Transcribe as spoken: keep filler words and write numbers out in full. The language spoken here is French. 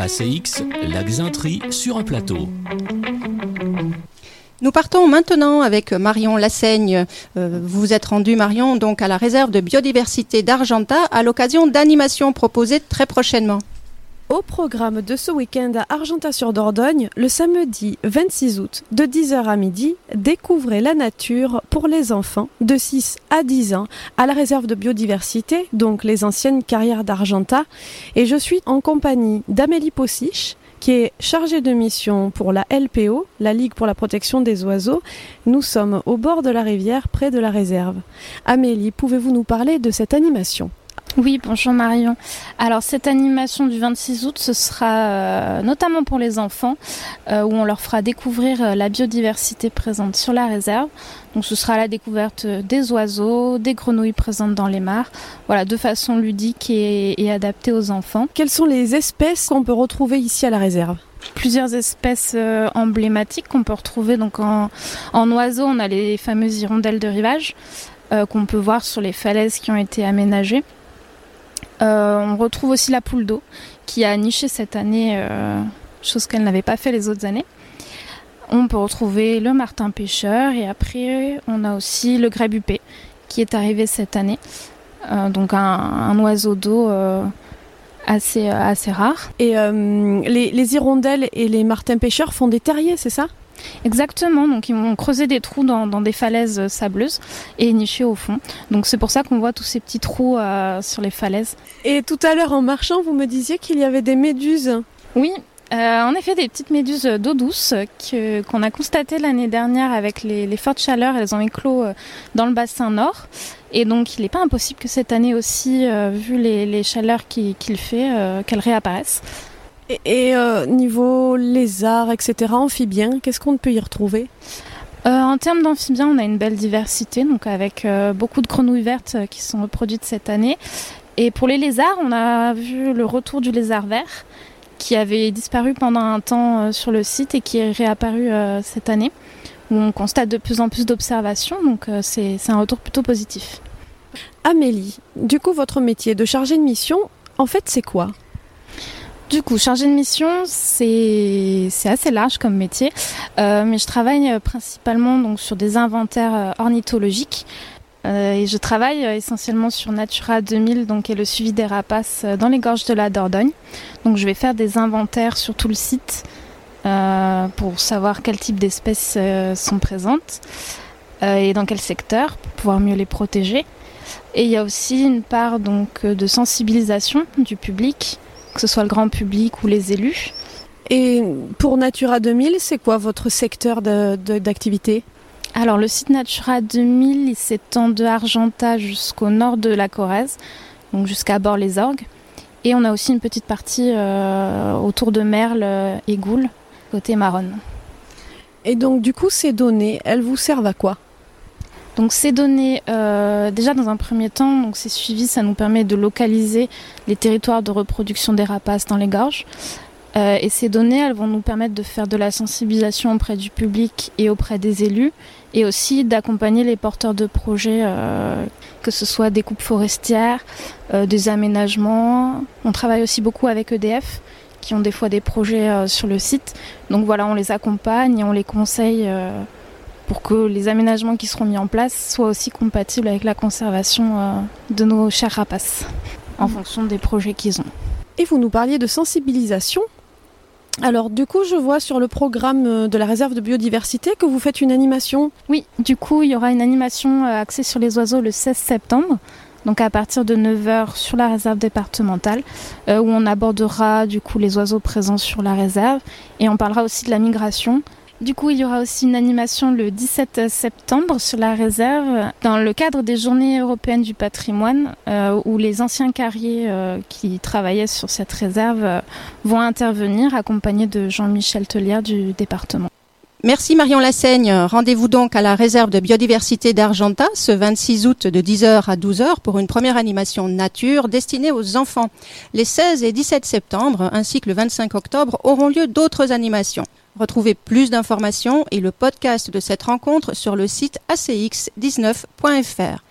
A C X, la Xainterie sur un plateau. Nous partons maintenant avec Marion Lassaigne. Euh, vous vous êtes rendue, Marion, donc à la réserve de biodiversité d'Argentat à l'occasion d'animations proposées très prochainement. Au programme de ce week-end à Argentat-sur-Dordogne, le samedi vingt-six août, de dix heures à midi, découvrez la nature pour les enfants de six à dix ans à la réserve de biodiversité, donc les anciennes carrières d'Argentat. Et je suis en compagnie d'Amélie Possiche, qui est chargée de mission pour la L P O, la Ligue pour la protection des oiseaux. Nous sommes au bord de la rivière, près de la réserve. Amélie, pouvez-vous nous parler de cette animation ? Oui, bonjour Marion. Alors cette animation du vingt-six août, ce sera euh, notamment pour les enfants, euh, où on leur fera découvrir euh, la biodiversité présente sur la réserve. Donc ce sera la découverte des oiseaux, des grenouilles présentes dans les mares, voilà, de façon ludique et, et adaptée aux enfants. Quelles sont les espèces qu'on peut retrouver ici à la réserve ? Plusieurs espèces euh, emblématiques qu'on peut retrouver. Donc en, en oiseaux, on a les fameuses hirondelles de rivage euh, qu'on peut voir sur les falaises qui ont été aménagées. Euh, on retrouve aussi la poule d'eau qui a niché cette année, euh, chose qu'elle n'avait pas fait les autres années. On peut retrouver le martin pêcheur et après on a aussi le grébupé qui est arrivé cette année. Euh, donc un, un oiseau d'eau euh, assez, euh, assez rare. Et euh, les, les hirondelles et les martins pêcheurs font des terriers, c'est ça ? Exactement, donc ils vont creuser des trous dans, dans des falaises sableuses et nicher au fond. Donc c'est pour ça qu'on voit tous ces petits trous euh, sur les falaises. Et tout à l'heure en marchant, vous me disiez qu'il y avait des méduses. Oui, euh, en effet des petites méduses d'eau douce que, qu'on a constatées l'année dernière avec les, les fortes chaleurs. Elles ont éclos euh, dans le bassin nord. Et donc il n'est pas impossible que cette année aussi, euh, vu les, les chaleurs qu'il, qu'il fait, euh, qu'elles réapparaissent. Et, et euh, niveau lézards, et cetera, amphibiens, qu'est-ce qu'on peut y retrouver ? euh, En termes d'amphibiens, on a une belle diversité, donc avec euh, beaucoup de grenouilles vertes euh, qui sont reproduites cette année. Et pour les lézards, on a vu le retour du lézard vert, qui avait disparu pendant un temps euh, sur le site et qui est réapparu euh, cette année, où on constate de plus en plus d'observations, donc euh, c'est, c'est un retour plutôt positif. Amélie, du coup, votre métier de chargée de mission, en fait, c'est quoi ? Du coup, chargée de mission, c'est, c'est assez large comme métier, euh, mais je travaille principalement donc, sur des inventaires ornithologiques euh, et je travaille essentiellement sur Natura deux mille, donc, et le suivi des rapaces dans les gorges de la Dordogne. Donc je vais faire des inventaires sur tout le site euh, pour savoir quel type d'espèces euh, sont présentes euh, et dans quel secteur, pour pouvoir mieux les protéger. Et il y a aussi une part donc, de sensibilisation du public, que ce soit le grand public ou les élus. Et pour Natura deux mille, c'est quoi votre secteur de, de, d'activité ? Alors le site Natura deux mille, il s'étend de Argentat jusqu'au nord de la Corrèze, donc jusqu'à Bord-les-Orgues. Et on a aussi une petite partie euh, autour de Merle et Goul, côté Maronne. Et donc du coup, ces données, elles vous servent à quoi ? Donc ces données, euh, déjà dans un premier temps, donc ces suivis, ça nous permet de localiser les territoires de reproduction des rapaces dans les gorges. Euh, et ces données, elles vont nous permettre de faire de la sensibilisation auprès du public et auprès des élus, et aussi d'accompagner les porteurs de projets, euh, que ce soit des coupes forestières, euh, des aménagements. On travaille aussi beaucoup avec E D F, qui ont des fois des projets euh, sur le site. Donc voilà, on les accompagne et on les conseille euh, pour que les aménagements qui seront mis en place soient aussi compatibles avec la conservation euh, de nos chers rapaces, en fonction des projets qu'ils ont. Et vous nous parliez de sensibilisation. Alors du coup, je vois sur le programme de la réserve de biodiversité que vous faites une animation. Oui, du coup, il y aura une animation euh, axée sur les oiseaux le seize septembre, donc à partir de neuf heures sur la réserve départementale, euh, où on abordera du coup les oiseaux présents sur la réserve et on parlera aussi de la migration. Du coup, il y aura aussi une animation le dix-sept septembre sur la réserve dans le cadre des Journées européennes du patrimoine euh, où les anciens carriers euh, qui travaillaient sur cette réserve euh, vont intervenir accompagnés de Jean-Michel Tellière du département. Merci Marion Lassaigne. Rendez-vous donc à la réserve de biodiversité d'Argentat ce vingt-six août de dix heures à douze heures pour une première animation nature destinée aux enfants. Les seize et dix-sept septembre ainsi que le vingt-cinq octobre auront lieu d'autres animations. Retrouvez plus d'informations et le podcast de cette rencontre sur le site a c x dix-neuf point f r.